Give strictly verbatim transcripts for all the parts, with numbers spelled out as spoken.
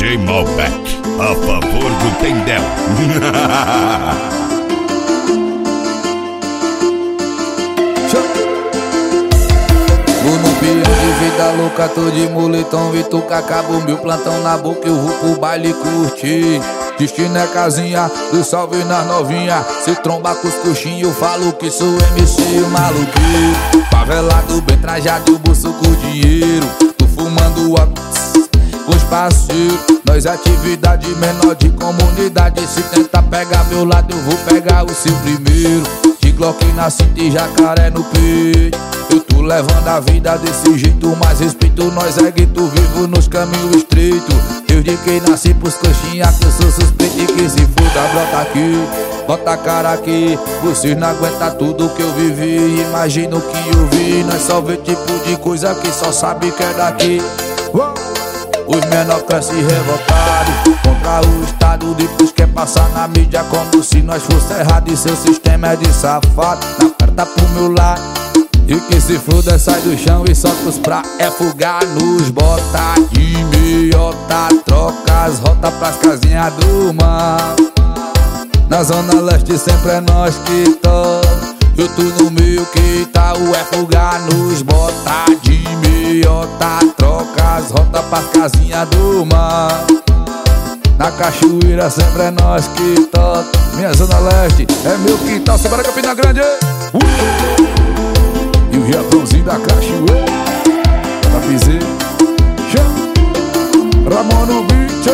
J Malbec, a favor do Tendel. Vou no pião de vida louca, tô de moletom e tu acaba o meu plantão na boca, eu vou pro baile curtir. Destino é casinha, do salve nas novinha. Se tromba com os coxinhos, eu falo que sou M C maluqueiro. Favelado, bem trajado, o bolso com dinheiro. Tô fumando a com os parceiros. Nós atividade menor de comunidade. Se tentar pegar meu lado, eu vou pegar o seu primeiro. De Glock na cinta e jacaré no peito. Eu tô levando a vida desse jeito, mas respeito nós é gueto vivo nos caminhos estreitos. Desde que nasci pros coxinha que eu sou suspeito e que se foda, brota aqui, bota a cara aqui. Vocês não aguentam tudo que eu vivi, imagina o que eu vi. Nós só vê tipo de coisa que só sabe que é daqui. Os menor crescem revoltados contra o Estado, depois quer passar na mídia como se nós fosse errado. E seu sistema é de safado, na carta pro meu lado. E que se foda, sai do chão e solta os pra é fugar nos bota de meiota, troca as rotas pras casinhas do mal. Na zona leste sempre é nós que toca. Eu tô no meio que tá o é fugar nos bota de meiota, troca as rotas pras casinhas do mal. Na cachoeira sempre é nós que toca. Minha zona leste é meu quintal, Sebara Campina Grande. uh! E o Riachãozinho da cachoeira, da piseira, Ramon no beat.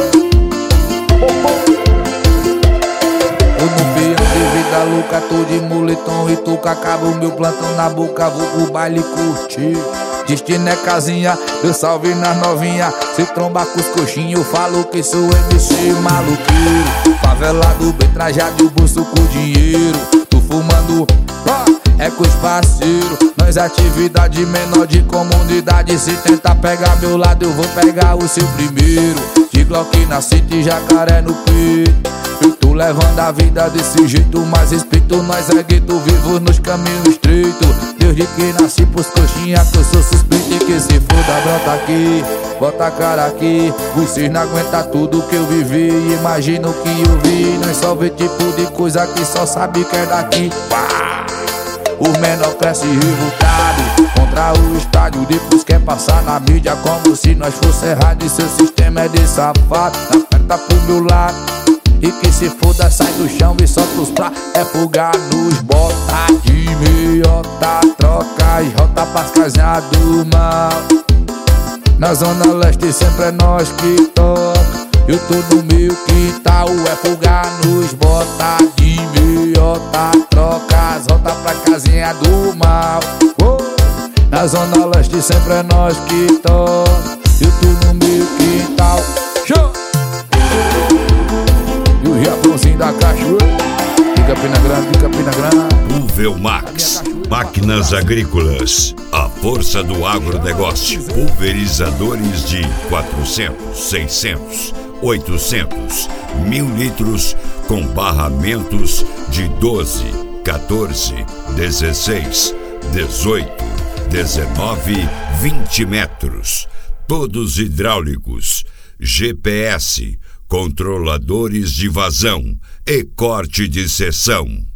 Eu não vi de vida louca, tô de moletom e tô com acaba o meu plantão na boca, vou pro baile curtir. Destino é casinha, eu salve nas novinha. Se tromba com os coxinhos, eu falo que sou M C maluqueiro. Favelado, bem trajado e o bolso com dinheiro. Tô fumando, ah, é com os parceiros. Nós atividade menor de comunidade. Se tentar pegar meu lado, eu vou pegar o seu primeiro. De Glock na cinta e jacaré no peito. Eu tô levando a vida desse jeito, mas respeito nós é gueto vivo nos caminhos estreitos. Desde que nasci pros coxinha que eu sou suspeito e que se foda, brota aqui, bota a cara aqui. Vocês não aguentam tudo que eu vivi, imagina o que eu vi. Nós só vê tipo de coisa que só sabe que é daqui. Pá! Os menor crescem revoltados contra o estádio, depois quer passar na mídia como se nós fosse errado. E seu sistema é de safado, na perna pro meu lado. E que se foda, sai do chão e solta os pra é fugar nos bota de meiota, troca as rotas pras casinhas do mal. Na zona leste sempre é nós que toca. Eu tô no meu quintal, é fugar nos bota de meiota, troca as rotas pra casinha do mal. oh. Na zona leste sempre é nós que toca. Eu tô no meu quintal, show! E o Riachãozinho da cachoeira, de Campina Grande, de Campina Grande. Pulvelmax, máquinas agrícolas, a força do agronegócio. Pulverizadores de quatrocentos, seiscentos, oitocentos, mil litros com barramentos de doze, quatorze, dezesseis, dezoito, dezenove, vinte metros. Todos hidráulicos, G P S, controladores de vazão e corte de seção.